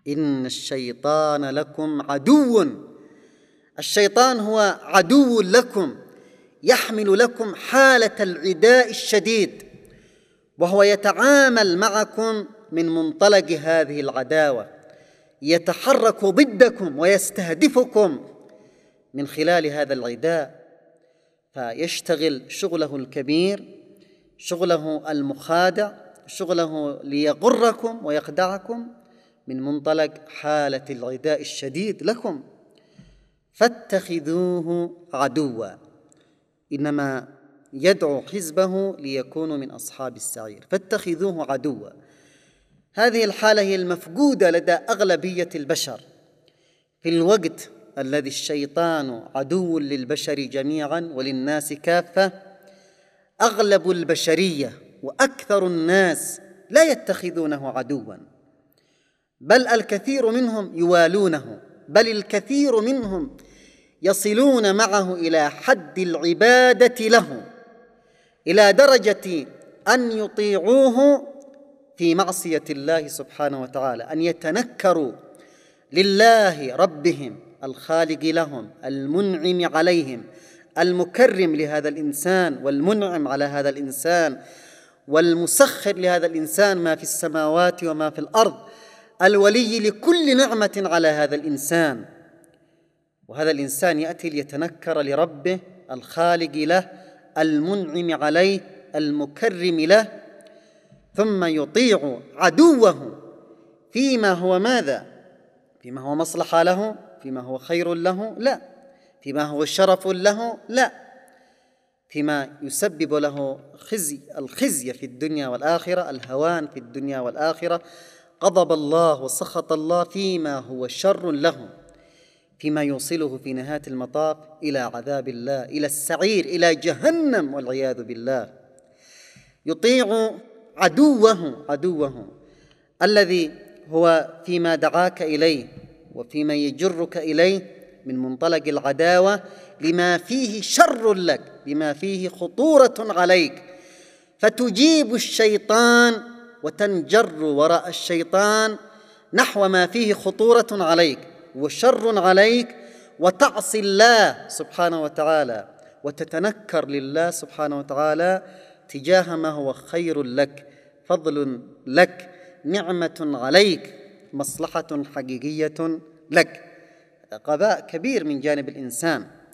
إن الشيطان لكم عدو. الشيطان هو عدو لكم، يحمل لكم حالة العداء الشديد، وهو يتعامل معكم من منطلق هذه العداوة، يتحرك ضدكم ويستهدفكم من خلال هذا العداء، فيشتغل شغله الكبير، شغله المخادع، شغله ليغركم ويخدعكم من منطلق حالة العداء الشديد لكم. فاتخذوه عدوا، إنما يدعو حزبه ليكونوا من أصحاب السعير. فاتخذوه عدوا، هذه الحالة هي المفقودة لدى أغلبية البشر في الوقت الذي الشيطان عدو للبشر جميعا وللناس كافة. أغلب البشرية وأكثر الناس لا يتخذونه عدوا، بل الكثير منهم يوالونه، بل الكثير منهم يصلون معه إلى حد العبادة له، إلى درجة أن يطيعوه في معصية الله سبحانه وتعالى، أن يتنكروا لله ربهم الخالق لهم، المنعم عليهم، المكرم لهذا الإنسان والمنعم على هذا الإنسان والمسخر لهذا الإنسان ما في السماوات وما في الأرض، الولي لكل نعمة على هذا الإنسان. وهذا الإنسان يأتي ليتنكر لربه الخالق له، المنعم عليه، المكرم له، ثم يطيع عدوه فيما هو ماذا؟ فيما هو مصلحة له، فيما هو خير له؟ لا. فيما هو شرف له؟ لا. فيما يسبب له الخزي في الدنيا والآخرة، الهوان في الدنيا والآخرة، غضب الله وسخط الله، فيما هو شر له، فيما يوصله في نهاية المطاف إلى عذاب الله، إلى السعير، إلى جهنم والعياذ بالله. يطيع عدوه الذي هو فيما دعاك إليه وفيما يجرك إليه من منطلق العداوة، لما فيه شر لك، لما فيه خطورة عليك، فتجيب الشيطان وتنجر وراء الشيطان نحو ما فيه خطورة عليك وشر عليك، وتعصي الله سبحانه وتعالى وتتنكر لله سبحانه وتعالى تجاه ما هو خير لك، فضل لك، نعمة عليك، مصلحة حقيقية لك. غباء كبير من جانب الإنسان.